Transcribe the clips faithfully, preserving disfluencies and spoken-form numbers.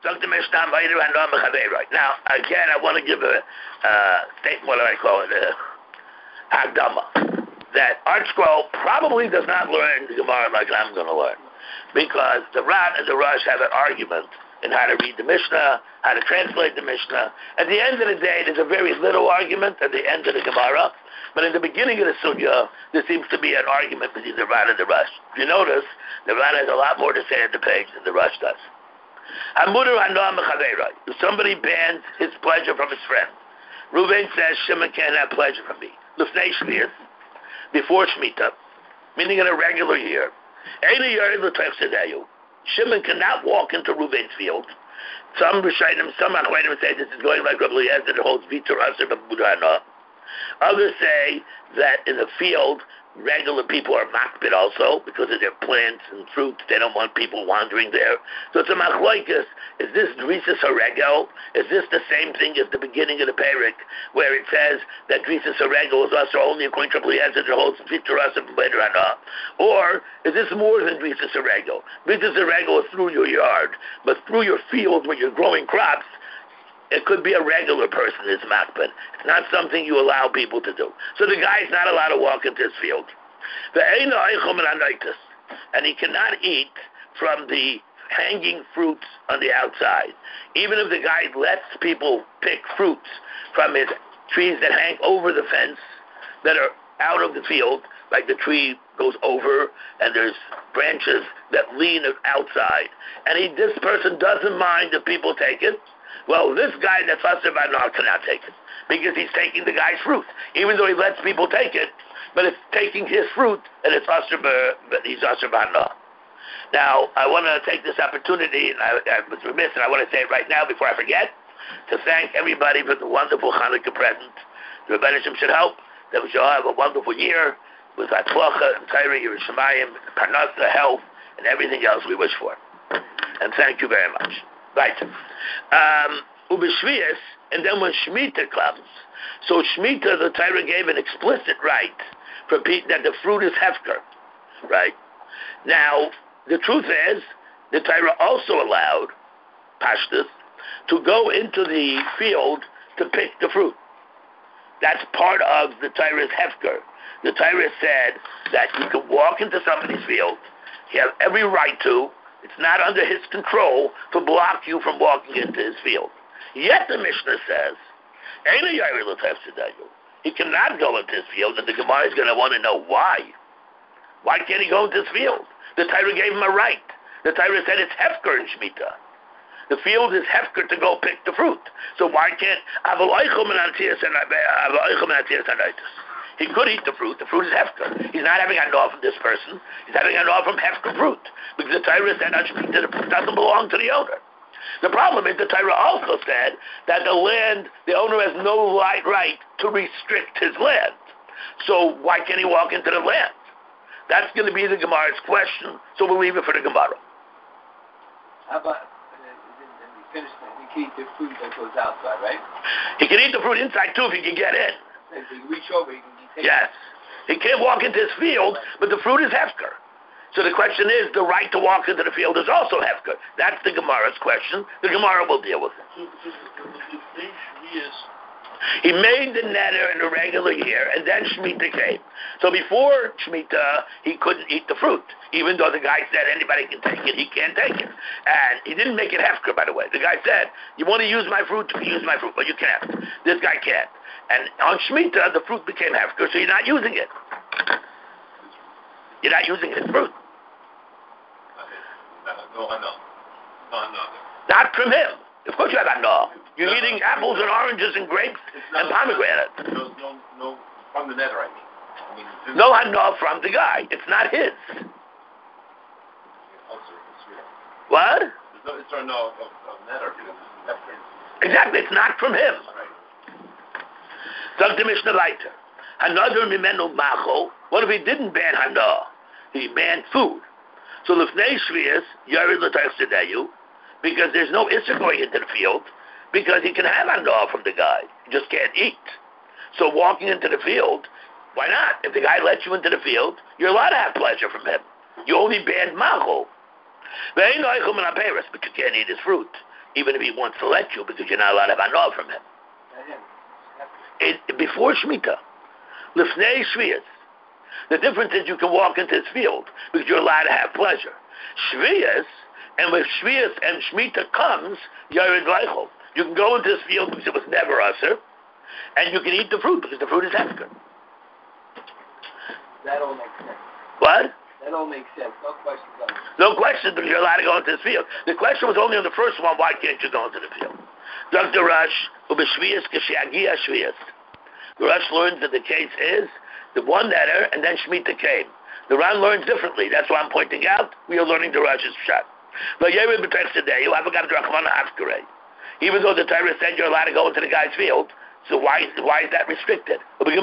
Now, again, I want to give a uh, statement, what do I call it, a Hagdama, that Art Scroll probably does not learn the Gemara like I'm going to learn, because the Ran and the Rush have an argument in how to read the Mishnah, how to translate the Mishnah. At the end of the day, there's a very little argument at the end of the Gemara, but in the beginning of the Sugya, there seems to be an argument between the Ran and the Rush. If you notice, the Ran has a lot more to say on the page than the Rush does. If somebody bans his pleasure from his friend, Reuven says, Shimon can't have pleasure from me. Lefnei Shmiyas, before Shemitah, meaning in a regular year, Shimon cannot walk into Reuven's field. Some Rishayim, some Achronim say this is going like Rabbi Eliezer that holds Vitor Aser B'Mudana. Others say that in the field, regular people are makbid also because of their plants and fruits. They don't want people wandering there. So it's a machloikus. Is this Drisas Haregel? Is this the same thing as the beginning of the Perik, where it says that Drisas Haregel is also only according to Rabbi Eliezer that holds Vitor Aser B'Mudana? Or is this more than Drisas Haregel? Drisas Haregel is through your yard, but through your field where you're growing crops, it could be a regular person that's makbid. It's not something you allow people to do. So the guy's not allowed to walk into his field. And he cannot eat from the hanging fruits on the outside. Even if the guy lets people pick fruits from his trees that hang over the fence that are out of the field, like the tree goes over and there's branches that lean outside, and he, this person doesn't mind if people take it. Well, this guy that's Asher B'Anah cannot take it, because he's taking the guy's fruit, even though he lets people take it, but it's taking his fruit, and it's Asher but he's Asher B'Anah. Now, I want to take this opportunity, and I, I was remiss, and I want to say it right now before I forget, to thank everybody for the wonderful Hanukkah present. The Rebbe Hashem should help that we shall have a wonderful year with Atzlacha and Torah, Yerushalayim, Parnasa, health, and everything else we wish for. And thank you very much. Right. Um, Ubeshvias, and then when Shemitah comes, so Shemitah, the Torah gave an explicit right for Pete that the fruit is hefker, right? Now, the truth is, the Torah also allowed Pashtus to go into the field to pick the fruit. That's part of the Torah's hefker. The Torah said that you can walk into somebody's field, you have every right to. It's not under his control to block you from walking into his field. Yet the Mishnah says, he cannot go into his field, and the Gemara is going to want to know why. Why can't he go into his field? The Torah gave him a right. The Torah said it's hefker in Shemitah. The field is hefker to go pick the fruit. So why can't... He could eat the fruit. The fruit is hefker. He's not having a gnaw from this person. He's having a gnaw from hefker fruit. Because the Torah said that the fruit doesn't belong to the owner. The problem is the Torah also said that the land, the owner has no right, right to restrict his land. So why can't he walk into the land? That's going to be the Gemara's question. So we'll leave it for the Gemara. How about, uh, he finished, he can eat the fruit that goes outside, right? He can eat the fruit inside too if he can get in. If he can reach over, he can take Yes. it. He can't walk into his field, but the fruit is hefker. So the question is, the right to walk into the field is also hefker. That's the Gemara's question. The Gemara will deal with it. He made the netter in a regular year, and then Shemitah came. So before Shemitah, he couldn't eat the fruit. Even though the guy said anybody can take it, he can't take it. And he didn't make it hefker, by the way. The guy said, you want to use my fruit, you can use my fruit, but you can't. This guy can't. And on Shemitah, the fruit became hefker, so you're not using it. You're not using his fruit. No, I know. No, I know. Not from him. Of course you have no. You're no, eating no. apples and oranges and grapes and pomegranate. No, no, no, from the netter, I mean. I mean no, no, from the guy. It's not his. What? There's no, it's no of, of netter. Exactly, it's not from him. Sagt the Mishnah weiter. Another mimenu macho. What if he didn't ban hana? He banned food. So lefnei shvius yared l'tachsedayu, because there's no issur going into the field, because he can have hana from the guy. He just can't eat. So walking into the field, why not? If the guy lets you into the field, you're allowed to have pleasure from him. You only banned macho. But you can't eat his fruit. even if he wants to let you, because you're not allowed to have anah from him. It, before Shemitah, Lifnei Shvius. The difference is you can walk into this field because you're allowed to have pleasure. Shvius, and when Shvius and Shemitah comes, Yared Leichel. You can go into this field because it was never usher, and you can eat the fruit because the fruit is hefker. That all makes sense. What? That all makes sense. No questions on it. No question because you're allowed to go into this field. The question was only on the first one, why can't you go into the field? Doctor Rush, Ubeshvius Kashiagia Shvius. The Rush learns that the case is the one netter and then Shemitah came. The Ran learns differently. That's why I'm pointing out. We are learning the Rush's shot. Even though the Torah said you're allowed to go into the guy's field, so why why is that restricted? The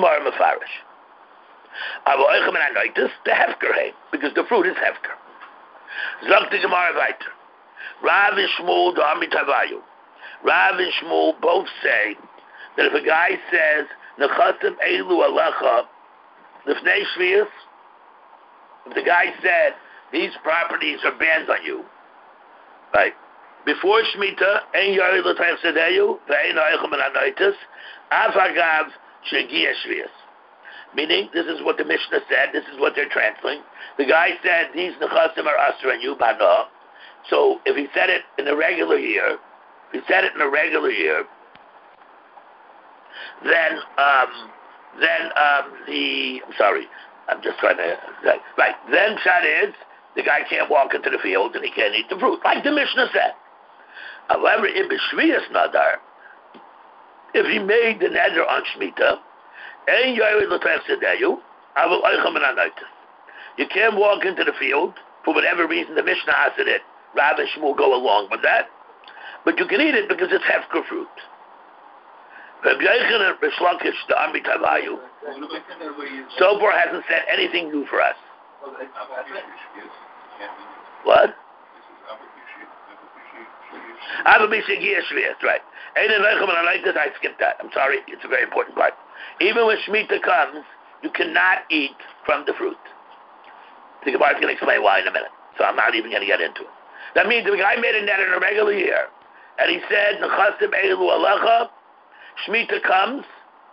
hefker, because the fruit is hefker. Zok the Gemara weiter. Rav and Shmuel do Amitavayu. Rav and Shmuel both say that if a guy says Nechasim Elu Alecha Lifnei Shvius, if the guy said these properties are banned on you, right? Before Shemitah, Ein Yari L'Tayach Sedeyu, Ve'ein Ha'echem and Anoitis, Av Hagav Shegia Shvius. Meaning, this is what the Mishnah said, this is what they're translating. The guy said, these Nechasim are Asr and you, Bana. So, if he said it in a regular year, if he said it in a regular year, then, um, then, um, the, I'm sorry, I'm just trying to, right, right. Then shot is, the guy can't walk into the field and he can't eat the fruit, like the Mishnah said. However, if it's Shvius Nadar, if he made the Neder on Shemitah, you can't walk into the field for whatever reason the Mishnah has it. Rav and Shmuel go along with that, but you can eat it because it's hefker fruit. So far hasn't said anything new for us. What? Right. I skipped that. I'm sorry. It's a very important part. Even when Shemitah comes, you cannot eat from the fruit. The Gemara is going to explain why in a minute, so I'm not even going to get into it. That means if a guy made a net in a regular year, and he said, Nechasim Eilu Alecha, Shemitah comes,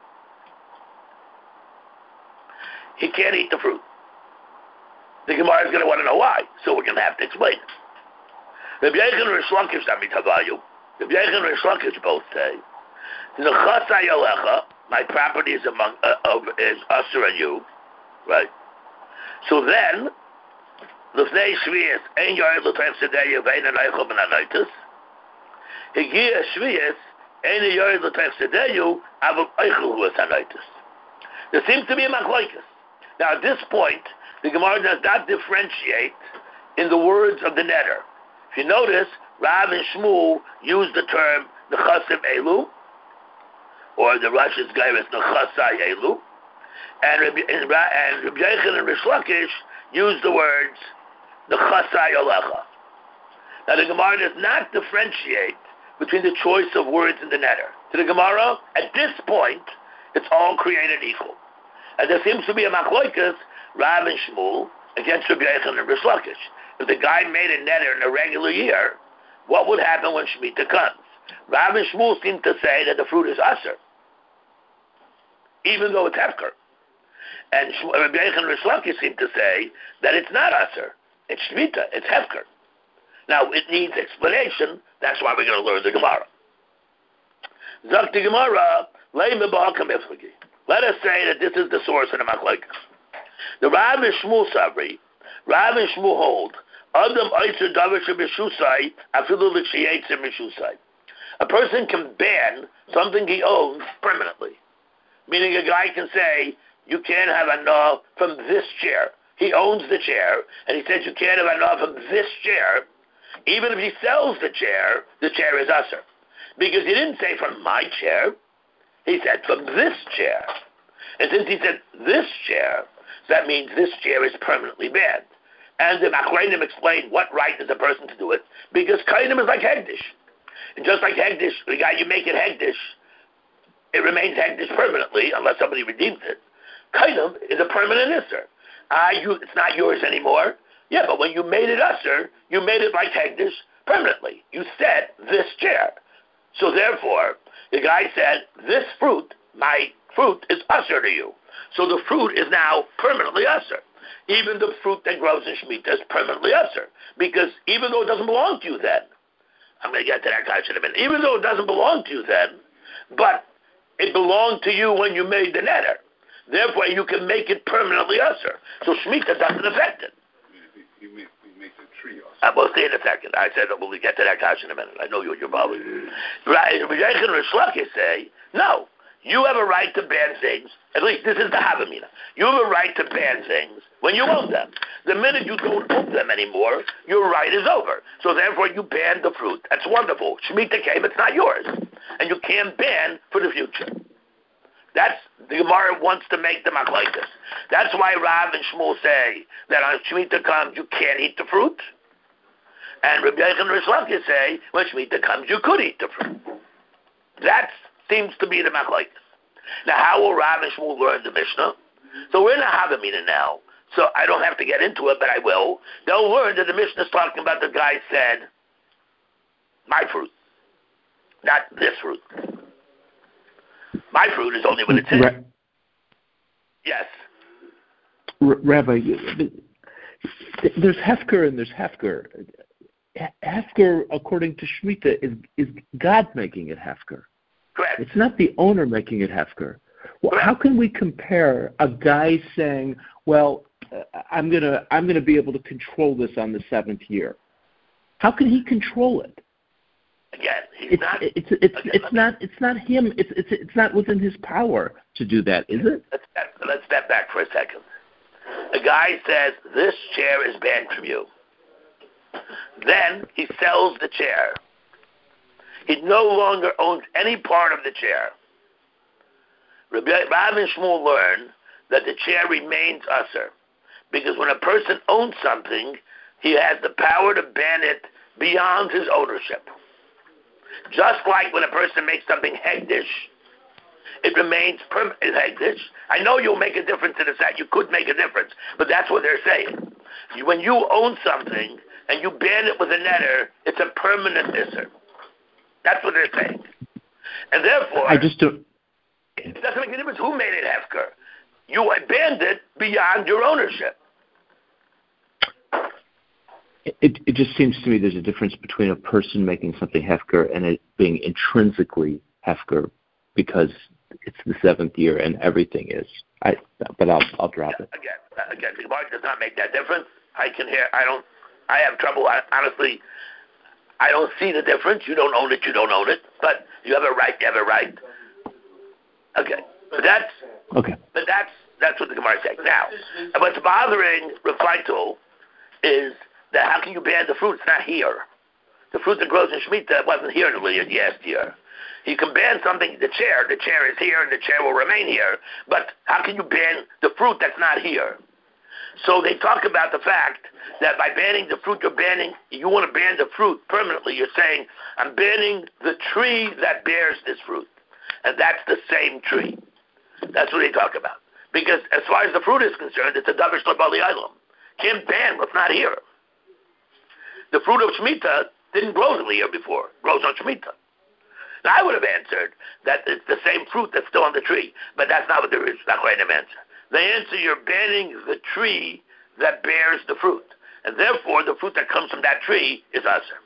he can't eat the fruit. The Gemara is going to want to know why, so we're going to have to explain it. Rabbi Yechon and Rish Lakish, Rabbi Yechon and Rish Lakish both say, Nechasai Alecha, my property is among uh, of is Asur and you, right? So then, L'fnei Shvius, Ein Yored L'Tayach Sedeyu, Ve'ein Ha'echem and Anoitis, Higia Shvius, Ein Yored L'Tayach Sedeyu, Aval Eichel Hu Es Anoitis. There seems to be a machlokes. Now at this point, the Gemara does not differentiate in the words of the netter. If you notice, Rav and Shmuel use the term Nechasim Elu, or the Rush's Gairis Nechasai Elu, and Rabbi Yechon and Rish Lakish use the words Nechasai Alecha. Now the Gemara does not differentiate between the choice of words in the netter. To the Gemara, at this point, it's all created equal. And there seems to be a machlokes, Rav and Shmuel, against Rabbi Yechon and Rish Lakish. If the guy made a netter in a regular year, what would happen when Shemitah comes? Rav and Shmuel seem to say that the fruit is Asr, even though it's hefker. And Rabbi Yechon and Rish Lakish seem to say that it's not Asr, it's Shemitah, it's hefker. Now, it needs explanation, that's why we're going to learn the Gemara. Zok the Gemara, let us say that this is the source of the machlokes. The Rav and Shmuel Savri, Rav and Shmuel hold, Adam Eiser Davish Mishusai, Afilu L'Shiyetzer Mishusai. A person can ban something he owns permanently. Meaning a guy can say, you can't have anah from this chair. He owns the chair, and he says you can't have anah from this chair. Even if he sells the chair, the chair is usher. Because he didn't say from my chair, he said from this chair. And since he said this chair, that means this chair is permanently banned. And the Machreinim explained what right is a person to do it, because Kainim is like Hegdish. And just like Hegdish, the guy you make it Hegdish, it remains Hegdish permanently, unless somebody redeems it. Kainim is a permanent Isser. Ah, you, it's not yours anymore. Yeah, but when you made it Usser, you made it like Hegdish permanently. You said this chair. So therefore, the guy said, this fruit, my fruit, is usher to you. So the fruit is now permanently usher. Even the fruit that grows in Shemitah is permanently usher. Because even though it doesn't belong to you then, I'm going to get to that guy in a minute, even though it doesn't belong to you then, but it belonged to you when you made the neder. Therefore, you can make it permanently usher. So Shemitah doesn't affect it. You make, you make the tree usher. I will say in a second. I said that we'll get to that couch in a minute. I know you and your probably. Right? Rejechin and Rishlakis say, no, you have a right to ban things. At least this is the Havamina. You have a right to ban things when you own them. The minute you don't own them anymore, your right is over. So therefore, you ban the fruit. That's wonderful. Shemitah came, it's not yours. And you can't ban for the future. That's, the Gemara wants to make the machlokes. That's why Rav and Shmuel say that on Shemitah comes, you can't eat the fruit. And Rabbi Yochanan and Rish Lakish say, when Shemitah comes, you could eat the fruit. That seems to be the machlokes. Now, how will Rav and Shmuel learn the Mishnah? So we're in a Havamina now, so I don't have to get into it, but I will. They'll learn that the Mishnah is talking about the guy said, my fruit, not this fruit. My fruit is only when it's in. Ra- yes. R- Rabbi, there's Hefker and there's Hefker. Hefker, according to Shemitah, is, is God making it Hefker. Correct. It's not the owner making it Hefker. Well, how can we compare a guy saying, well, uh, I'm going to I'm gonna be able to control this on the seventh year? How can he control it? Again, he's it's, not. It's it's again, it's not it's not him. It's it's it's not within his power to do that, is it? Let's step, let's step back for a second. A guy says this chair is banned from you. Then he sells the chair. He no longer owns any part of the chair. Rav and Shmuel learn that the chair remains usher, because when a person owns something, he has the power to ban it beyond his ownership. Just like when a person makes something hegdish, it remains permanent hegdish. I know you'll make a difference in the set. You could make a difference, but that's what they're saying. When you own something and you ban it with a neder, it's a permanent isser. That's what they're saying. And therefore, I just don't. It doesn't make a difference who made it hefker. You banned it beyond your ownership. It, it just seems to me there's a difference between a person making something hefker and it being intrinsically hefker because it's the seventh year and everything is. I, but I'll I'll drop yeah, it. Again, again, the Gemara does not make that difference. I can hear. I don't. I have trouble. I, honestly, I don't see the difference. You don't own it. You don't own it. But you have a right. You have a right. Okay, but that's okay. But that's that's what the Gemara is saying. Now, what's bothering Refaitul is that how can you ban the fruit? It's not here. The fruit that grows in Shemitah wasn't here in the last year. You can ban something, the chair. The chair is here, and the chair will remain here. But how can you ban the fruit that's not here? So they talk about the fact that by banning the fruit, you're banning. You want to ban the fruit permanently. You're saying, I'm banning the tree that bears this fruit. And that's the same tree. That's what they talk about. Because as far as the fruit is concerned, it's a davar shel bali olam. Can't ban what's not here. The fruit of Shemitah didn't grow the year before. It grows on Shemitah. Now, I would have answered that it's the same fruit that's still on the tree. But that's not what the Rish Nachmanim answer. They answer, you're banning the tree that bears the fruit. And therefore, the fruit that comes from that tree is aser.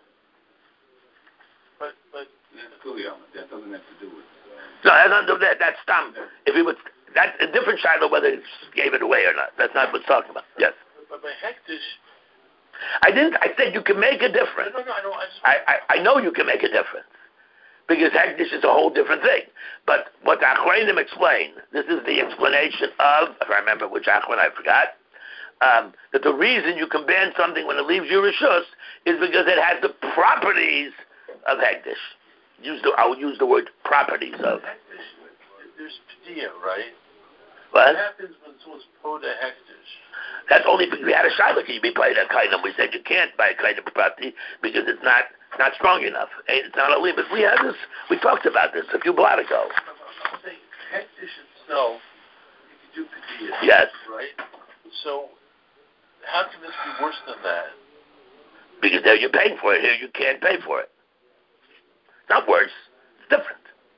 But, but that's clearly, that doesn't have to do with... No, that's not that. That's Stam. If he would, that's a different shiloh whether he gave it away or not. That's not what it's talking about. Yes. But by hektish, I didn't. I said you can make a difference. No, no, no. I know. I, just... I, I, I know you can make a difference because hektish is a whole different thing. But what the Achronim explain, this is the explanation of. If I remember which Achron, I forgot. Um, that the reason you can ban something when it leaves your rishus is because it has the properties of hektish. Use the, I would use the word properties of. There's pedia, right? What? What happens when someone's poda hektish? That's only because we had a shiloh. Can you be paid a kind of? We said you can't buy a kind of property because it's not not strong enough. It's not a limit. We had this. We talked about this a few blocks ago. I'm saying hektish itself, you can do pedia. Yes. Right. So how can this be worse than that? Because there you're paying for it. Here you can't pay for it. It's not worse. It's different.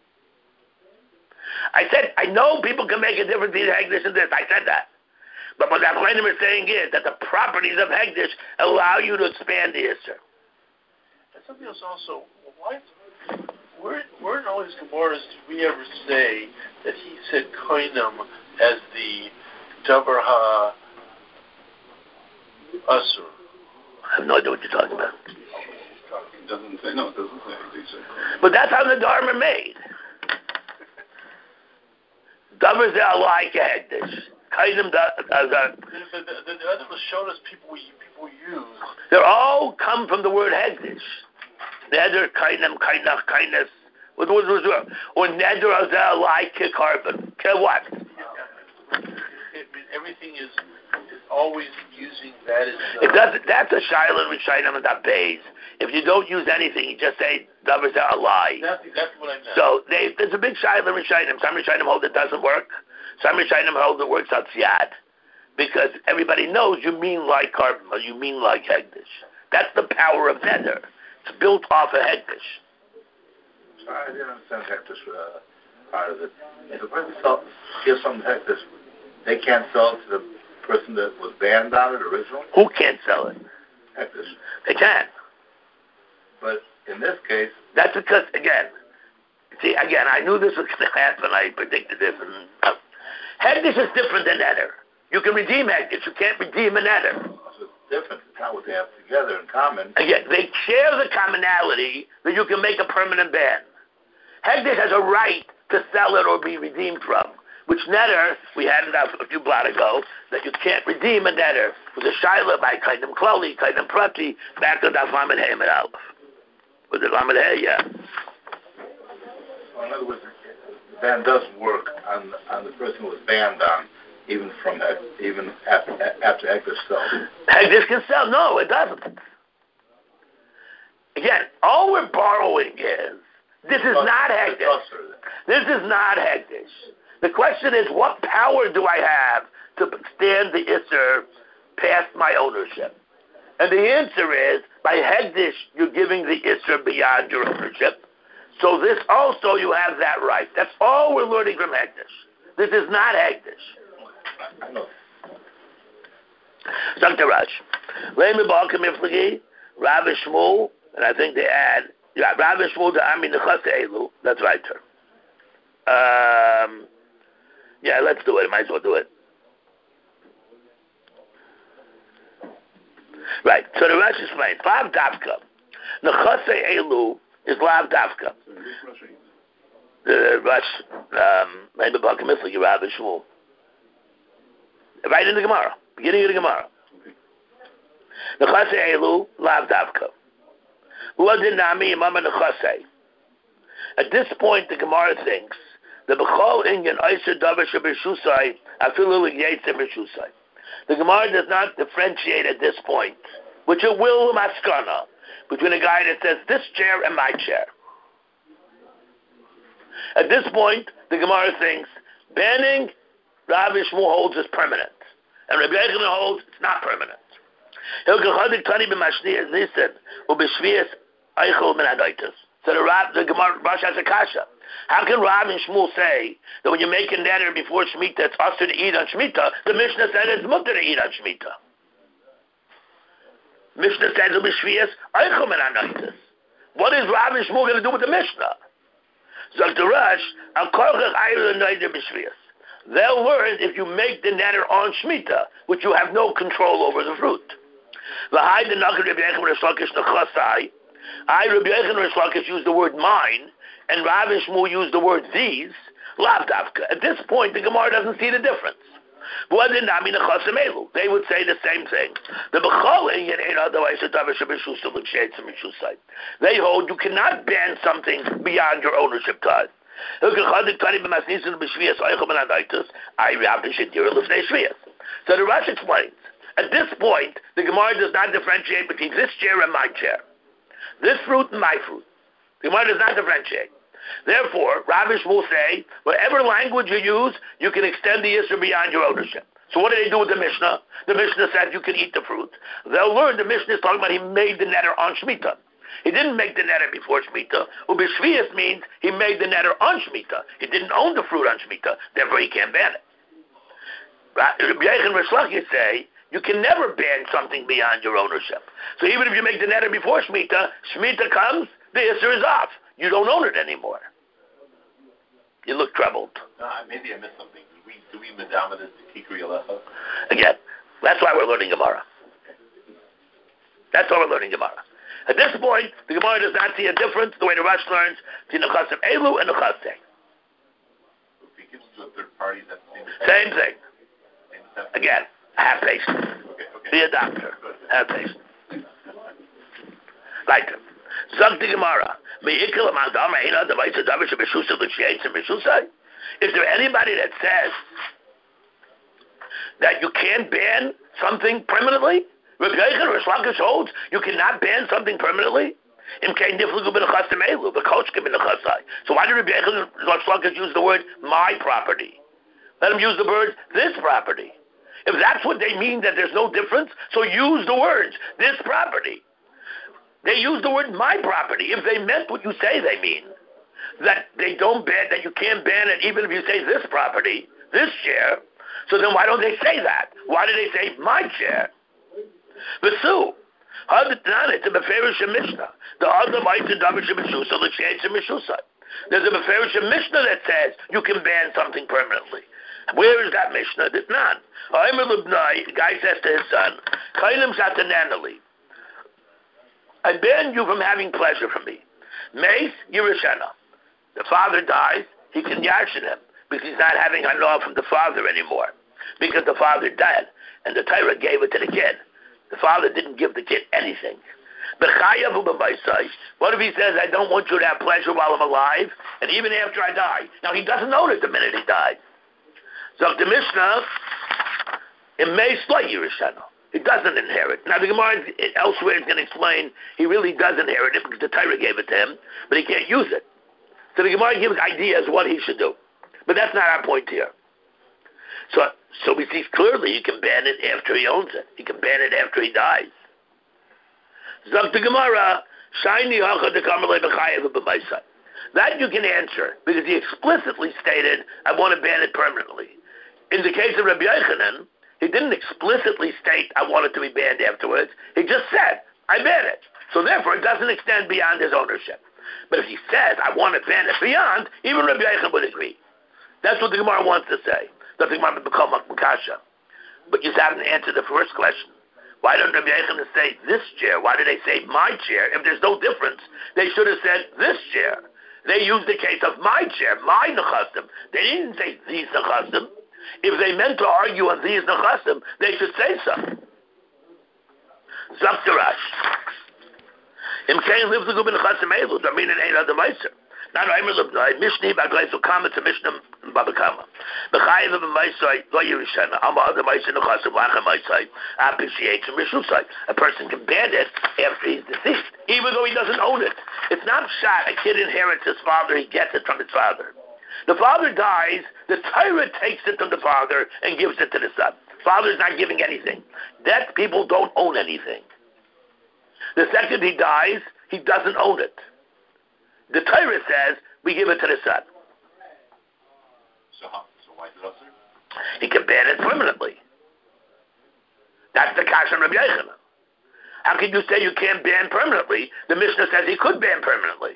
I said, I know people can make a difference between Hegdish and this. I said that. But what the Achronim is saying is that the properties of Hegdish allow you to expand the Isser. And something else also, why, where, where in all these Gemaras did we ever say that he said Koinam as the Davar Ha Asur? I have no idea what you're talking about. It doesn't say, no, it doesn't say. It said, but that's how the Dharma made. Davar Zeh like Hegdish. Kainam da, uh, the, the, the, the other Lashonas people people use. They all come from the word Hegdish. Neder, Kainam, Kainach, Kainas. What was it? Or Neder Azeh like Carbon. Okay, what? It, it, everything is, is always using that as the... It doesn't, that's a Shiloh and Shainam and Dabeis. If you don't use anything, you just say Davar Zeh lie. That's exactly what I meant. So they, there's a big Shiloh and Shainam. Some Shainam hold it doesn't work. Some Rishonim hold it works out Siyad, because everybody knows you mean like carbon, or you mean like Hegdish. That's the power of Neder. It's built off of Hegdish. Sorry, I didn't understand Hegdish uh, part of it. If a person sell, gives something Hegdish, they can't sell it to the person that was banned on it originally? Who can't sell it? Hegdish. They can. But in this case... That's because, again, see, again, I knew this was going to happen. I predicted this. And uh, Hegdish is different than Neder. You can redeem Hegdish. You can't redeem a Neder. So it's different. It's not what they have together in common. Again, they share the commonality that you can make a permanent ban. Hegdish has a right to sell it or be redeemed from, which Neder, we had it out a few blot ago, that you can't redeem a Neder. It was a Shiloh by Kaidim Kloli, Kaidim Prati, back on Daf Lamed Hey Med Aleph. Was it Lamed Hey? Yeah. Well, in other words, the ban does work on on the person who was banned on, even from even after after Hegdish sells. Hegdish can sell. No, it doesn't. Again, all we're borrowing is this is Plus, not Hegdish. This is not Hegdish. The question is, what power do I have to stand the Isser past my ownership? And the answer is, by Hegdish, you're giving the Isser beyond your ownership. So this also, you have that right. That's all we're learning from Hegdish. This is not Hegdish. I know. Doctor Rush. Lema Balka Miflagi, Rav Shmuel, and I think they add, yeah, Rav Shmuel to Ami Nechase Elu. That's right, sir. Um, yeah, let's do it. Might as well do it. Right. So the Rush explains. Lav Davka. Nechase Elu is Lav Davka. The Rush, um, Lema Balka Miflagi, Rav Shmuel. Right in the Gemara. Beginning of the Gemara. Nechase Elu, Lav Davka. At this point, the Gemara thinks the Bechol Inyan Eiser Davar Shebeshusai Afilu Yetzer Beshusai. The Gemara does not differentiate at this point, which it will maskana, between a guy that says this chair and my chair. At this point, the Gemara thinks banning Rav Shmuel holds is permanent, and Rabbi Yochanan holds it's not permanent. So the Rav, the Gemara Rosh has a kasha. How can Rav and Shmuel say that when you make a neder before Shemitah, it's usher to eat on Shemitah? The Mishnah said it's mutter to eat on Shemitah. Mishnah says it'll be shvius eichel min anoitis. What is Rav and Shmuel going to do with the Mishnah? Zok the Rosh, al korchach ayru neder b'shvius. They'll learn if you make the neder on Shemitah, which you have no control over the fruit. I, Rabbi Yochanan Rish Lakish, use the word mine, and Rav and Shmuel use the word these, lav davka. At this point, the Gemara doesn't see the difference. They would say the same thing. They hold you cannot ban something beyond your ownership time. So the Rush explains, at this point, the Gemara does not differentiate between this chair and my chair. This fruit and my fruit. The Gemara does not differentiate. Therefore, Rav and Shmuel say, whatever language you use, you can extend the Yisr beyond your ownership. So what do they do with the Mishnah? The Mishnah says you can eat the fruit. They'll learn the Mishnah is talking about he made the netter on Shemitah. He didn't make the netter before Shemitah. Ubishvias means he made the netter on Shemitah. He didn't own the fruit on Shemitah, therefore he can't ban it. Rabbi Yechon and Rish Lakish say you can never ban something beyond your ownership. So even if you make the netter before Shemitah, Shemitah comes, the Isser is off. You don't own it anymore. You look troubled. No, maybe I missed something. Do we, do we medama this to Kikri Alecha? Again, that's why we're learning Gemara. That's why we're learning Gemara. At this point, the Gemara does not see a difference the way the Rush learns between Nechasim Elu and Nechasei. If he gives to a third party, that's the same thing. Same thing. Same step. Again, have patience. Okay, okay. Be a doctor. Have patience. Like them. Zog the Gemara. Is there anybody that says that you can't ban something permanently? Rabbi Yechon or Rish Lakish holds you cannot ban something permanently. So why did Rabbi Yechon and Rish Lakish use the word my property? Let them use the word this property. If that's what they mean, that there's no difference, so use the words this property. They use the word my property. If they meant what you say they mean, that they don't ban, that you can't ban it even if you say this property, this chair, so then why don't they say that? Why do they say my chair? V'su, it's a Beferish Mishnah. The other might in David Shemeshusa, the Shades Shemeshusa. There's a Beferish Mishnah that says you can ban something permanently. Where is that Mishnah? It's not. The guy says to his son, Kainim Satananali. I ban you from having pleasure from me. Mace Yerushalayim. The father dies, he can yarshin him because he's not having hanah from the father anymore. Because the father died and the Torah gave it to the kid. The father didn't give the kid anything. What if he says, I don't want you to have pleasure while I'm alive and even after I die? Now he doesn't own it the minute he died. So the Mishnah, it may slay Yerushalayim. He doesn't inherit. Now the Gemara elsewhere is going to explain he really does inherit it because the Torah gave it to him, but he can't use it. So the Gemara gives ideas what he should do. But that's not our point here. So so we see clearly you can ban it after he owns it. You can ban it after he dies. Zok the Gemara, Shiny that you can answer because he explicitly stated, I want to ban it permanently. In the case of Rabbi Yochanan, he didn't explicitly state, I want it to be banned afterwards. He just said, I ban it. So therefore, it doesn't extend beyond his ownership. But if he says, I want to ban it beyond, even Rabbi Yochanan would agree. That's what the Gemara wants to say. That the Gemara would become Makasha. But you haven't answered the first question. Why don't Rabbi Yochanan say this chair? Why did they say my chair? If there's no difference, they should have said this chair. They used the case of my chair, my Nechasim. They didn't say these Nechasim. If they meant to argue on these Nechasim, they should say so. Zaftarash. Im kein lives the Gubin Nechasim Elu, I mean it ain't other Meiser. Now, I'm a little Mishni, but I come to Mishnah Babakama. The Chayiv of Meisai, Lo Yerushalayim, I'm other Meiser Nechasim, Lacha Meisai, appreciates and Mishusai. A person can ban it after he's deceased, even though he doesn't own it. It's not shot. A kid inherits his father, he gets it from his father. The father dies, the Torah takes it from the father and gives it to the son. Father's not giving anything. Dead people don't own anything. The second he dies, he doesn't own it. The Torah says we give it to the son. So, how, so why is it usher? He can ban it permanently. That's the Kasha Rabbi Yochanan. How can you say you can't ban permanently? The Mishnah says he could ban permanently.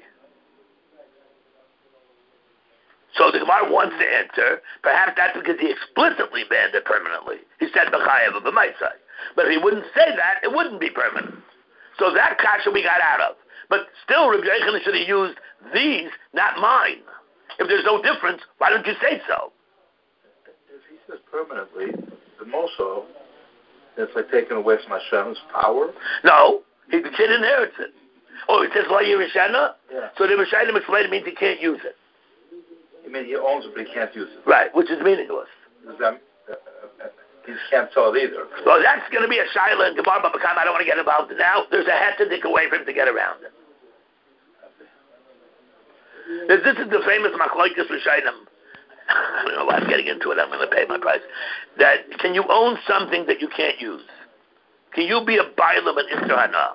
So the Gemara wants to answer, perhaps that's because he explicitly banned it permanently. He said, B'chayev of B'maisai. But if he wouldn't say that, it wouldn't be permanent. So that kasha we got out of. But still, Rabbi Yochanan should have used these, not mine. If there's no difference, why don't you say so? If he says permanently, the Moshe, it's like taking away from Hashem's power? No, he, the kid inherits it. Oh, it says Lo Yerushalayim? Yeah. So the Yerushalayim explained means he can't use it. I mean, he owns it, but he can't use it. Right, which is meaningless. Does that, uh, uh, he can't sell it either. Well, that's going to be a Shaila and Gemara Babakam. I don't want to get involved in now. There's a hat to dig away for him to get around it. This is the famous Machlokes Rishonim. I don't know wife getting into it, I'm going to pay my price. That can you own something that you can't use? Can you be a bailam and Isser Hana?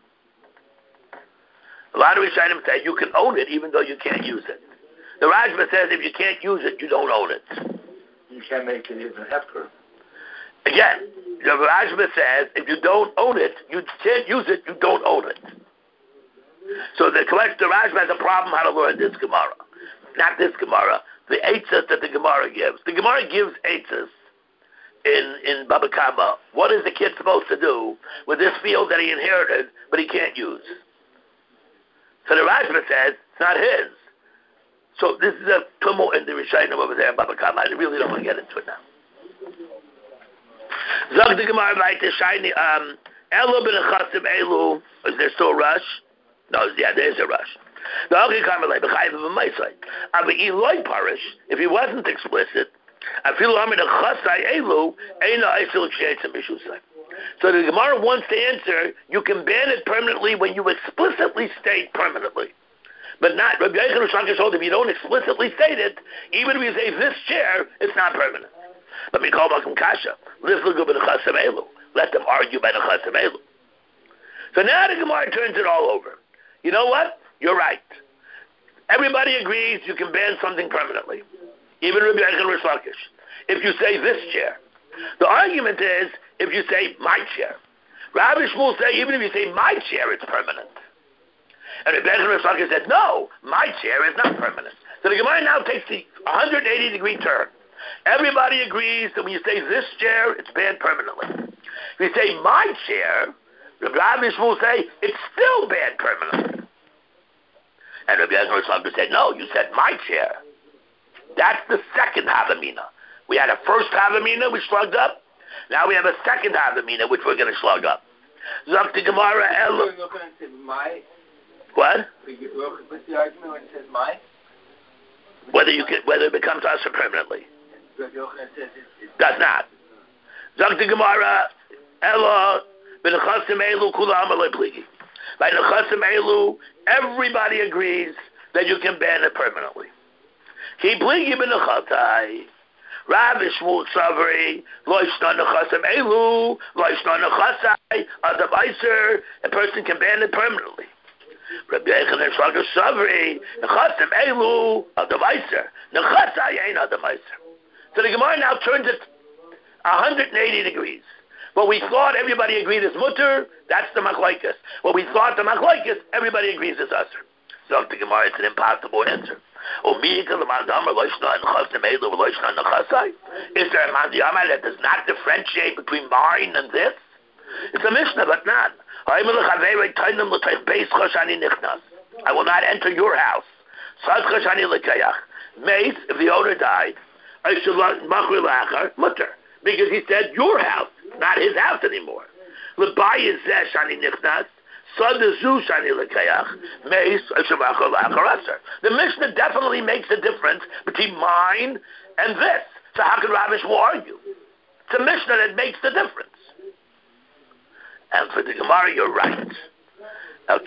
A lot of Rishonim say you can own it even though you can't use it. The Rajma says if you can't use it, you don't own it. You can't make it even hefker. Again, the Rajma says if you don't own it, you can't use it, you don't own it. So the collector Rajma has a problem how to learn this Gemara. Not this Gemara, the eitzes that the Gemara gives. The Gemara gives eitzes in, in Baba Kama. What is the kid supposed to do with this field that he inherited, but he can't use? So the Rajma says it's not his. So this is a tumult in the Rishonim over there in Baba Kama. I really don't want to get into it now. Zog the Gemara like the shiny um Elu bin Chasim Elu. Is there still a rush? No, yeah, there's a rush. The Ogi Kamalei b'chayiv of a Maisai. Aber Eloi Parish, if he wasn't explicit, I feel I'm in a Chasai Elu, Eina Eisil Kshetzim Mishusai. So the Gemara wants to answer, you can ban it permanently when you explicitly state permanently. But not, Rabbi Yochanan Shlomo told if you don't explicitly state it, even if you say this chair, it's not permanent. But we call Malkum Kasha. Let them argue by the Chasam Elu. So now the Gemara turns it all over. You know what? You're right. Everybody agrees you can ban something permanently. Even Rabbi Yochanan Shlomo. If you say this chair. The argument is, if you say my chair. Rabbi Shmuel say, even if you say my chair, it's permanent. And Rabbi Yochanan Shlomo said, no, my chair is not permanent. So the Gemara now takes the one hundred eighty degree turn. Everybody agrees that when you say this chair, it's banned permanently. If you say my chair, Rabbi Shmuel say, it's still banned permanently. And Rabbi Yochanan Shlomo said, no, you said my chair. That's the second Havamina. We had a first Havamina, we slugged up. Now we have a second Havamina, which we're going to slug up. Zok the Gemara El. My. What? What's the argument when it says my? Whether you can, whether it becomes us permanently. Does not. Zok the Gemara Ella b'nechasim elu kulam alei pligi. By nechasim elu, everybody agrees that you can ban it permanently. Ki pligi b'nechatai. Rabbi Shmuel Savri, lo yishna nechasim elu, lo yishna nechasai, adam iser, a person can ban it permanently. Rabbi Yochanan Shlomo Savri, nechasim elu, adam iser, nechasai ain't adam iser. So the Gemara now turns it one hundred eighty degrees. What we thought everybody agreed is mutter, that's the machlokes. What we thought the machlokes, everybody agrees is usher. So the Gemara, it's an impossible answer. Is there a mandiyama that does not differentiate between mine and this? It's a Mishnah, but not. I will not enter your house. Mace, if the owner died, mutter, because he said your house, not his house anymore. The Mishnah definitely makes a difference between mine and this. So how can Rabbi Shmuel argue? It's a Mishnah that makes the difference. And for the Gemara, you're right. Now,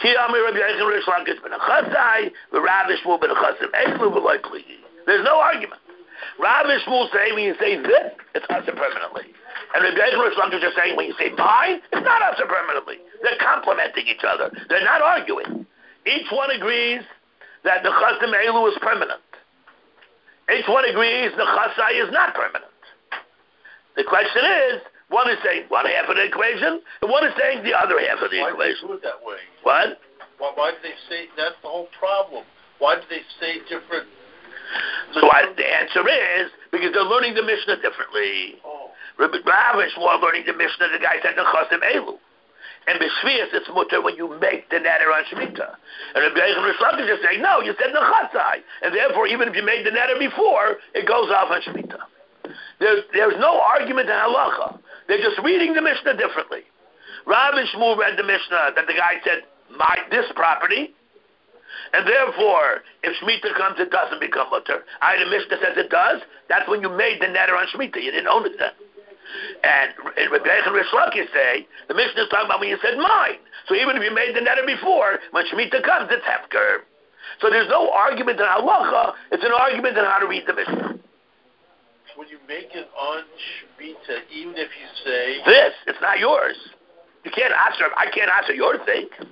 there's no argument. Rabbi Shmuel saying when you say this, it's usher permanently. And Rabbi Yochanan Shlomo is just saying when you say mine, it's not usher permanently. They're complementing each other. They're not arguing. Each one agrees that the Chasim Elu is permanent. Each one agrees the Chasai is not permanent. The question is, one is saying one half of the equation, and one is saying the other half of the why equation. Why do they do it that way? What? Why, why do they say, that's the whole problem. Why do they say different... So I, the answer is, because they're learning the Mishnah differently. Oh. Rabbi Ravish was learning the Mishnah, the guy said the Chasim Elu. And B'Shvias, it's mutter when you make the netter on Shemitah. And Rabbi Yochanan Shlomo is just saying, no, you said Nechasai. And therefore, even if you made the netter before, it goes off on Shemitah. There's, there's no argument in halacha. They're just reading the Mishnah differently. Rav and Shmuel read the Mishnah that the guy said, my, this property, and therefore, if Shemitah comes, it doesn't become mutter. I, the Mishnah says it does. That's when you made the netter on Shemitah. You didn't own it then. And Rabbi Yochanan Shlomo say, the Mishnah is talking about when you said mine. So even if you made the netter before, when Shemitah comes, it's hefker. So there's no argument in halacha. It's an argument in how to read the Mishnah. when you make it on Shemitah, even if you say this, it's not yours. You can't answer. I can't answer your thing. You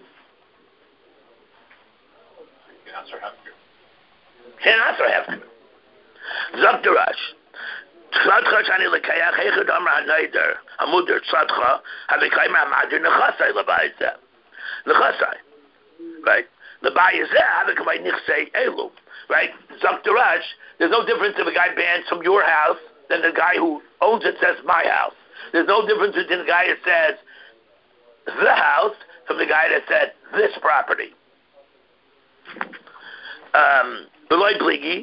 can answer Hefker. Can't answer Hefker. Zok the Rosh. Tzadcha shani lekayach hechad amra hanayder hamuder tzadcha havekayim hamadir nechasai lebayzeh nechasai, right? Lebayzeh havekayim nichsei elu, right? Zok the Rosh. There's no difference if a guy bans from your house than the guy who owns it says my house. There's no difference between the guy that says the house from the guy that said this property. Um, they're going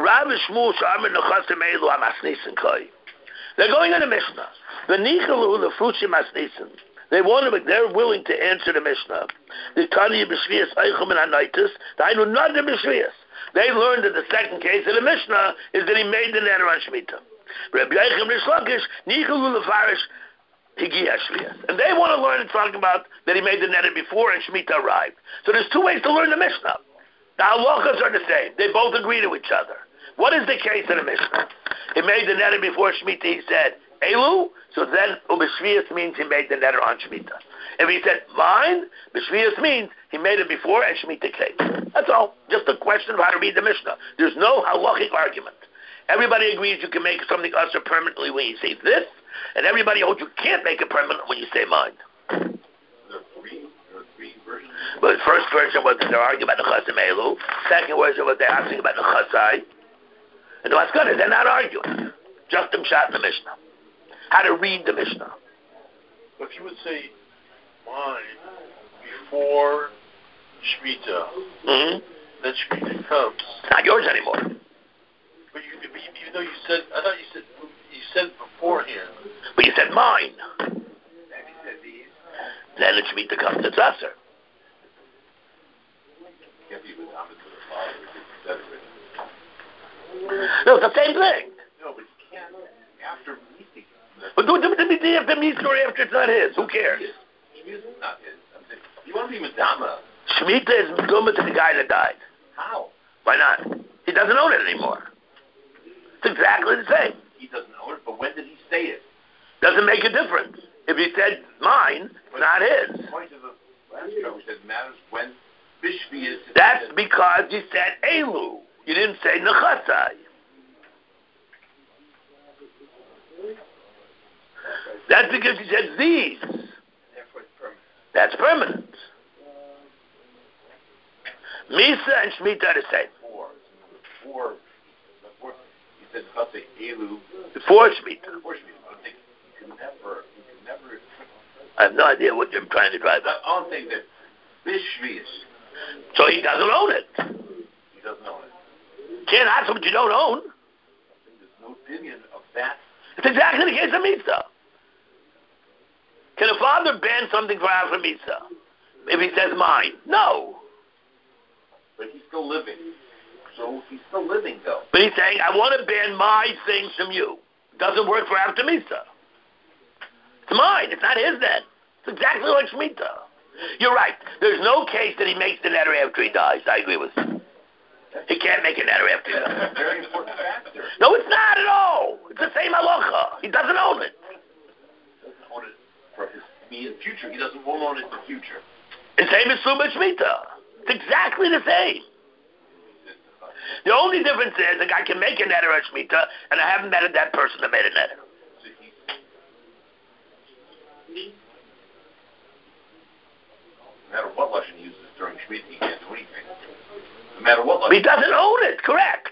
in the Mishnah. The Nichalu, the Fruchim Masnisin. They want to, they're willing to answer the Mishnah. The Tani B'Shvias Eichum and Anaitis. I know not the B'Shvias. They learned that the second case of the Mishnah is that he made the netter on Shemitah. Rabbi Yechim Rish Lakish Nichalu Lefarish Higiya Shvias. And they want to learn and talk about that he made the netter before and Shemitah arrived. So there's two ways to learn the Mishnah. The halachas are the same. They both agree to each other. What is the case in the Mishnah? He made the netter before Shemitah. He said, Elu, so then Ubeshvias means he made the netter on Shemitah. If he said, mine, Beshvias means he made it before and Shemitah came. That's all. Just a question of how to read the Mishnah. There's no halachic argument. Everybody agrees you can make something usher permanently when you say this, and everybody holds you can't make it permanent when you say mine. But the first version was that they're arguing about the Chasim Elu. Second version was they're asking about the Chasai. And the Maskana, they're not arguing. Just them shot in the Mishnah. How to read the Mishnah. But if you would say mine before Shemitah, Mm-hmm. then Shemitah comes. It's not yours anymore. But you, but even though you said, I thought you said you said beforehand. But you said mine. And he said these. Then it Shemitah comes. It's usher. No, it's the same thing. No, but you can't after meeting. But do it after meeting or after it's not his. Who cares? Shemitah is not his. I'm saying, you want to be Madama. Shemitah is Maduma to the guy that died. How? Why not? He doesn't own it anymore. It's exactly the same. He doesn't own it, but when did he say it? Doesn't make a difference. If he said mine, it's not his. The point of the last show is that it matters when Bishvi is. That's because you said Elu. You didn't say Nechasai. That's because you said these. Therefore it's permanent. That's permanent. Misa and Shemitah are the same. Before, before, before he said Chasei Elu. Before Shemitah. Before Shemitah, I think you can never, you can never. I have no idea what you're trying to drive at. I don't think that Bishvi is. So he doesn't own it. He doesn't own it. Can't ask him what you don't own. There's no opinion of that. It's exactly the case of Misa. Can a father ban something for Alpha Misa if he says mine? No. But he's still living. So he's still living, though. But he's saying, I want to ban my things from you. It doesn't work for Alpha Misa. It's mine. It's not his then. It's exactly like Shemitah. You're right. There's no case that he makes the netter after he dies. I agree with you. He can't make a netter after he dies. That's a very important factor. No, it's not at all. It's the same halacha. He doesn't own it. He doesn't own it for his immediate future. He doesn't won't own it in the future. And same as Suma Shemitah. It's exactly the same. The only difference is a guy can make a netter at Shemitah, and I haven't met that person that made a netter. So he, no matter what lashon he uses during Shemitah, he can't do anything. No matter what lashon. He doesn't own it. Correct.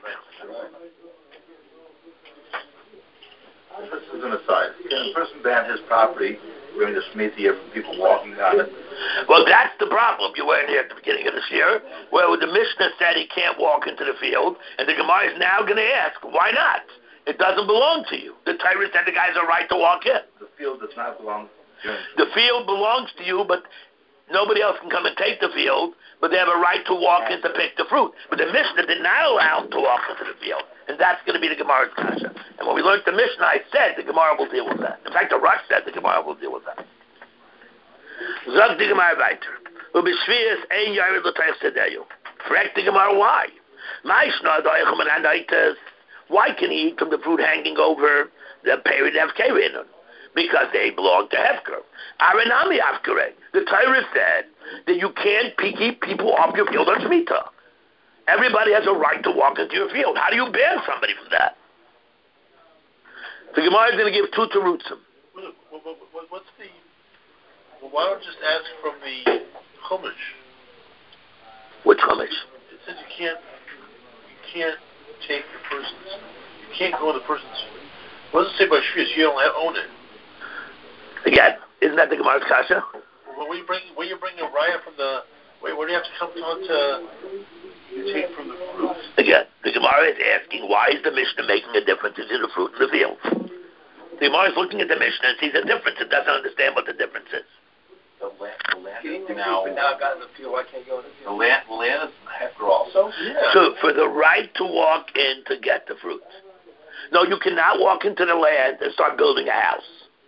This is an aside. Can a person ban his property during the Shemitah year from people walking on it? Well, that's the problem. You weren't here at the beginning of this year, where the Mishnah said he can't walk into the field, and the Gemara is now going to ask, why not? It doesn't belong to you. The Torah said the guys have a right to walk in. The field does not belong to The field belongs to you, but nobody else can come and take the field, but they have a right to walk in to pick the fruit. But the Mishnah did not allow them to walk into the field, and that's going to be the Gemara's kasha. And when we learned the Mishnah, I said the Gemara will deal with that. In fact, the Rush said the Gemara will deal with that. Zog the Gemara weiter. Ubishvias ein yared l'tayach sedeyu. Correct the Gemara, why? Why can he eat from the fruit hanging over the period of Kevinun? Because they belong to Hefker. Arenami Hefkere. The Torah said that you can't keep people off your field on Shemitah. Everybody has a right to walk into your field. How do you ban somebody from that? The Gemara is going to give two terutzim. What's the? Well, why don't you just ask from the Chumash? Which Chumash? It says you can't, you can't take the person's, you can't go in the person's. What does it say about Shvius? You don't have, own it. Again, isn't that the Gemara's kasha? Well, when you bring, when you bring a raya from the, wait, where do you have to come to? to you take from the fruit. Again, the Gemara is asking, why is the Mishnah making a difference in the fruit in the field? The Gemara is looking at the Mishnah and sees a difference and doesn't understand what the difference is. The land, the land is now, now got in the field. Why can't you go in the the field? land, the land is Hefker also? Yeah. So, for the right to walk in to get the fruit. No, you cannot walk into the land and start building a house.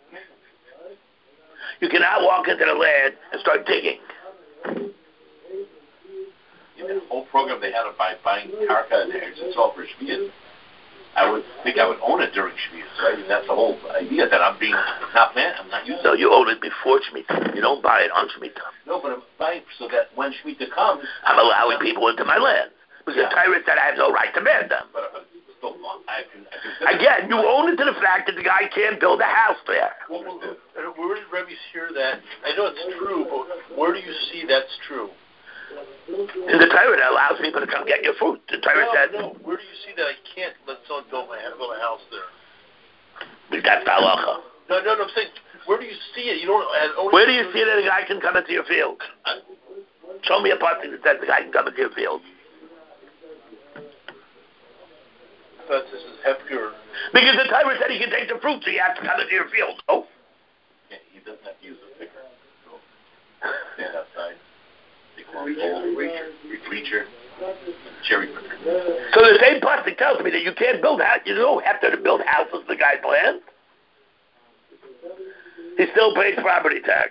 You cannot walk into the land and start digging. In the whole program they had of by buying karka and Eretz Yisrael for Shvius, I would think I would own it during Shvius, right? And that's the whole idea that I'm being not man, I'm not using No, it. you own it before Shemitah. You don't buy it on Shemitah. No, but I'm buying so that when Shemitah comes, I'm allowing people into my land. Because Yeah. the Torah said I have no right to ban them. but, but still, I can, I can. Again, you own it to the fact that the guy can't build a house there. Well, well, uh, where did Rebbe hear that? I know it's true, but where do you see that's true? In the Torah, that allows people to come get your fruit. The Torah No, said, no. Where do you see that I can't let someone build my build a house there? that's the halacha. No, no, no. I'm saying, where do you see it? You don't. Only Where do you see that a guy can come into your field? Show me a part that says the guy can come into your field. I thought this is Hefker. Because the Torah said he can take the fruit, so you have to come into your field. Oh? Yeah, he doesn't have to use a picker. So stand outside. Take a long Reacher, pole, reacher. reacher, cherry picker. So the same plastic tells me that you can't build houses. You don't have to build houses on the guy's land. He still pays property tax.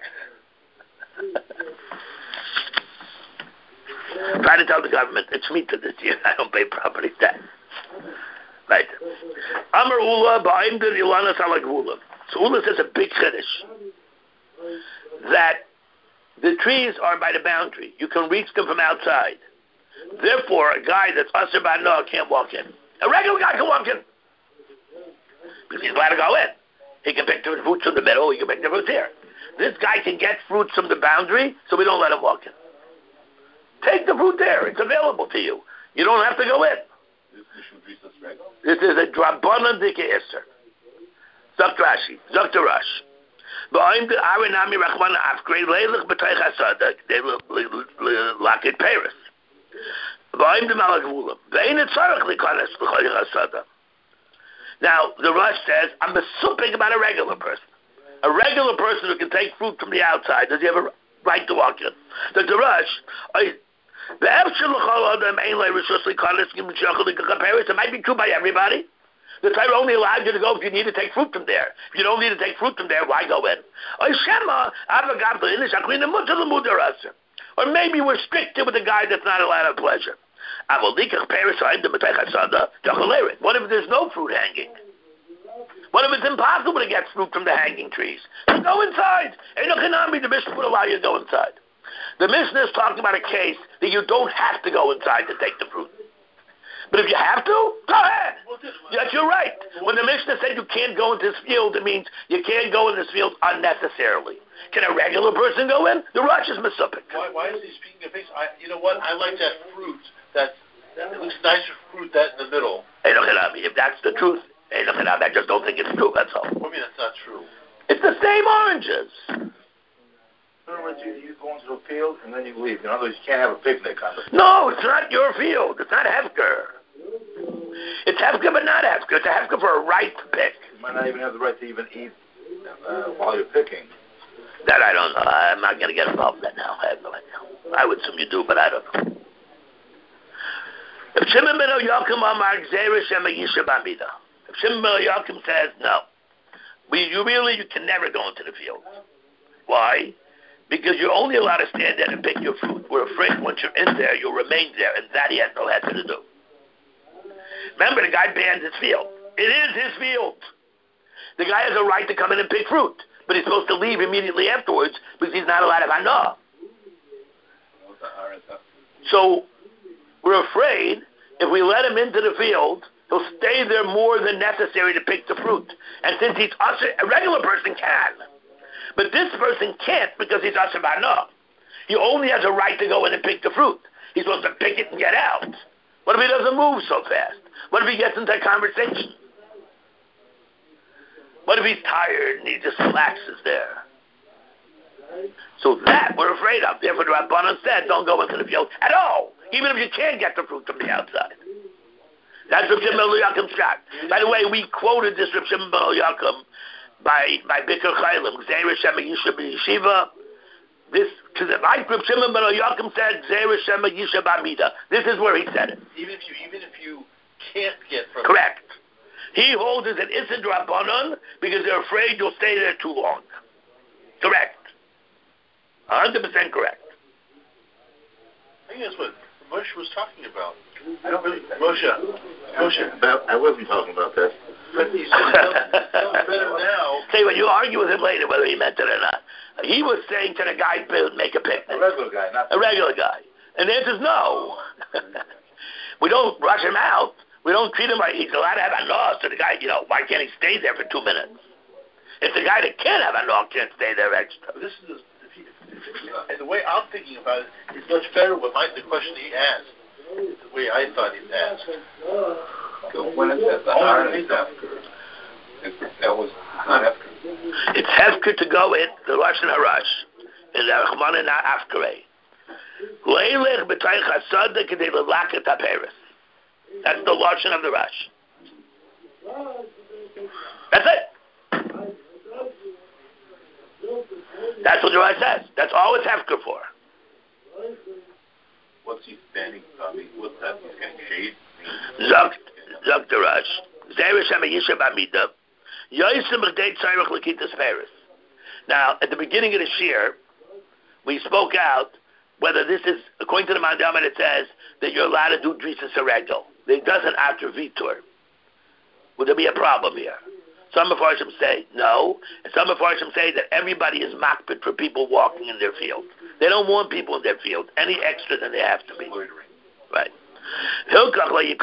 Try to tell the government it's Shemitah this year. I don't pay property tax. Right. Amar Ula ba'im de Ilana Salagvula. So Ula says a big chiddush that the trees are by the boundary. You can reach them from outside. Therefore, a guy that's Asher Ba'Noah can't walk in. A regular guy can walk in. Because he's allowed to go in. He can pick the fruits from the middle, he can pick the fruits here. This guy can get fruits from the boundary, so we don't let him walk in. Take the fruit there. It's available to you. You don't have to go in. This is a Drabanan Dike Isser. Zakt Rashi. Zakt Rash. Ba'im de Arinami Rachman Afgrei Leilich B'Teich HaSadak. They lock it Paris. Ba'im de Malagvulam. Ve'in et Tzarech Likanes L'Cholich HaSadak. Now, the Rush says, I'm assuming about a regular person. A regular person who can take fruit from the outside, does he have a right to walk in? The Rush, it might be true by everybody. The Torah only allows you to go if you need to take fruit from there. If you don't need to take fruit from there, why go in? Or maybe we're stricter with the guy that's not allowed at pleasure. What if there's no fruit hanging? What if it's impossible to get fruit from the hanging trees? Then go inside. The Mishnah would allow you to go inside. The Mishnah is talking about a case that you don't have to go inside to take the fruit. But if you have to, go ahead. Yes, you're right. When the Mishnah said you can't go into this field, it means you can't go in this field unnecessarily. Can a regular person go in? The Rush is Mesupik. Why, why is he speaking of face? I, you know what? I like that fruit. That, that it looks nicer fruit that in the middle. Hey, look it up. If that's the truth, hey, look it up. I just don't think it's true. That's all. What do you mean that's not true? It's the same oranges. In other words, you, you go into a field and then you leave. In other words, you can't have a picnic on the field. No, it's not your field. It's not Hefker. It's Hefker, but not Hefker. It's a Hefker for a right to pick. You might not even have the right to even eat uh, while you're picking. That I don't know. I'm not going to get involved in that now. I have no idea. I would assume you do, but I don't know. If Shimon ben Yochim Amar Gzeira Shema Yisha Bamida. If Shimon ben Yochim says no, we, you really you can never go into the field. Why? Because you're only allowed to stand there and pick your fruit. We're afraid once you're in there, you'll remain there, and that he has no head to do. Remember, the guy banned his field. It is his field. The guy has a right to come in and pick fruit, but he's supposed to leave immediately afterwards because he's not allowed to have hanah. So we're afraid if we let him into the field, he'll stay there more than necessary to pick the fruit. And since he's usher, a regular person can, but this person can't because he's usher b'hanah. He only has a right to go in and pick the fruit. He's supposed to pick it and get out. What if he doesn't move so fast? What if he gets into a conversation? What if he's tired and he just relaxes there? So that we're afraid of. Therefore, the Rabbanan said, don't go into the field at all, even if you can get the fruit from the outside. That's Reb Shimon ben Yaakim's shot. By the way, we quoted this Reb Shimon ben Yakim by by Bikur Chaylim, Gzeir Shem Yisha B'Yeshiva. This, to the like Reb Shimon ben Yakim said, Gzeir Shem Yisha B'Amida. This is where he said it. Even if you, even if you can't get from correct. He holds it an Issad Rabbanon because they're afraid you'll stay there too long. Correct. one hundred percent correct. I think that's what Moshe was talking about. I don't really. Moshe. Moshe. But I wasn't talking about that. But he said it's better now. Say, when you argue with him later whether he meant it or not. He was saying to the guy, build, make a picnic. A regular guy, not a regular guy. And the answer is no. We don't rush him out. We don't treat him like he's allowed to have a nose. So the guy, you know, why can't he stay there for two minutes? If the guy that can't have a nose can't stay there extra. This is, if he, and the way I'm thinking about it is much better. What my, the question he asked, the way I thought he asked. So when it says the Aaron is Hefker, that was not Hefker. It's Hefker to go in the Lashon Harash in the Rachmana Afkarei. Leilech b'tay chasada k'dei lelaket haperes. That's the Lashon of the Rash. That's it. That's what the Rash says. That's all it's Hefker for. What's he standing? I mean, what's that? He's getting shade? Zok, Zok the Rash. Zeir Shem Yisha B'Amida. Yoysim B'Dei Tzarech L'Kitas Peres. Now, at the beginning of the Shir, we spoke out whether this is, according to the Mandama, it says that you're allowed to do Drisas Haregel. It doesn't after Vitor. Would there be a problem here? Some of Harshim say no, and some of Harshim say that everybody is makbid for people walking in their field. They don't want people in their field any extra than they have to be. Right. So the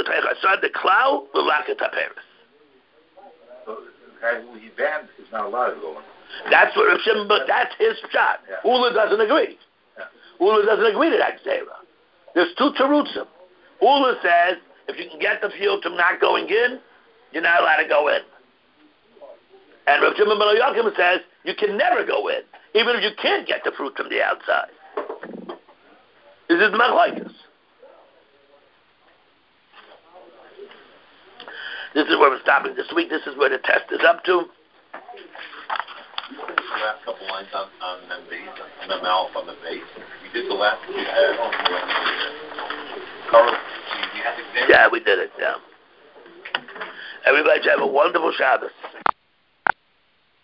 guy who he banned is not allowed to go in. That's what Reb Shimon, but that's his shot. Yeah. Ula doesn't agree. Yeah. Ula doesn't agree to that Zera. There's two terutzim. Ula says if you can get the field from not going in, you're not allowed to go in. And Reb Shimon ben Yakim says you can never go in, even if you can't get the fruit from the outside. This is machlokes. This is where we're stopping this week. This is where the test is up to. The last couple lines on, on the base, on the mouth, on the base. We did the last two. Carl, you had the Yeah, we did it, yeah. Everybody have a wonderful Shabbos.